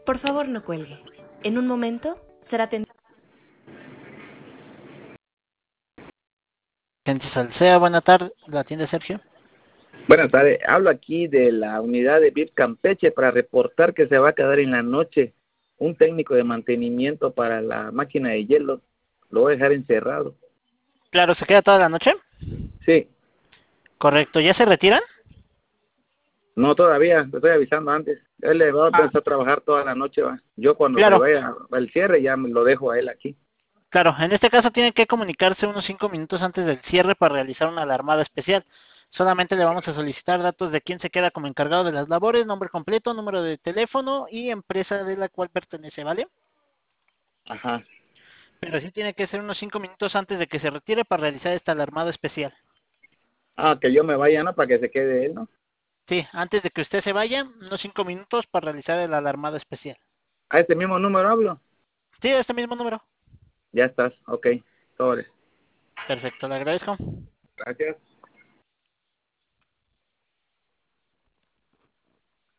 Por favor, no cuelgue. En un momento será atendido. Gente Salcea, buena tarde, la atiende Sergio. Buenas tardes, hablo aquí de la unidad de VIP Campeche para reportar que se va a quedar en la noche un técnico de mantenimiento para la máquina de hielo. Lo voy a dejar encerrado. Claro, ¿se queda toda la noche? Sí, Correcto, ¿ya se retiran? no todavía, te estoy avisando antes. Él le va a Ah, empezar a trabajar toda la noche, va. Yo cuando se claro, vaya al cierre ya me lo dejo a él aquí. claro, en este caso tiene que comunicarse unos 5 minutos antes del cierre para realizar una alarmada especial. Solamente le vamos a solicitar datos de quién se queda como encargado de las labores, nombre completo, número de teléfono y empresa de la cual pertenece, ¿vale? Ajá. Pero sí tiene que ser unos 5 minutos antes de que se retire para realizar esta alarmada especial. Ah, que yo me vaya, ¿no? Para que se quede él, ¿no? Sí, antes de que usted se vaya, unos 5 minutos para realizar la alarmada especial. A este mismo número hablo. Sí, este mismo número. Ya estás, ok. Sobre. Perfecto, le agradezco. Gracias.